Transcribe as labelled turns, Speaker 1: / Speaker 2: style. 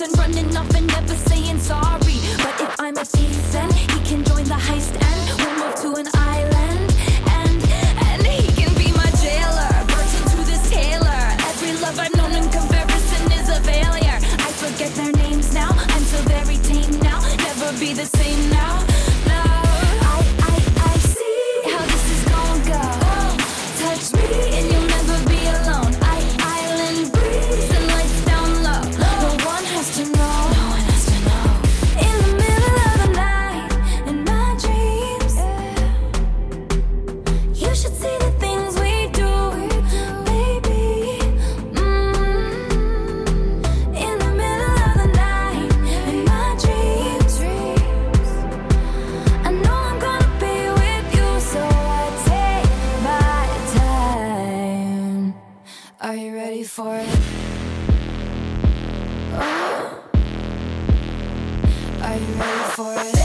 Speaker 1: and running off and never saying sorry. But if I'm a thief, then he can join the heist and we'll move to an island. And he can be my jailer, virgin to this tailor. Every love I've known in comparison is a failure. I forget their names now, I'm so very tame now. Never be the same now. No, I see how this is gonna go. Touch me and you'll never be alone. Island breeze and lights down low. No one has to know. No one has to know. In the middle of the night, in my dreams, you should see the things we do, baby. In the middle of the night, in my dreams, I know I'm gonna be with you, so I take my time. Are you ready for it? Oh. Are you ready for it?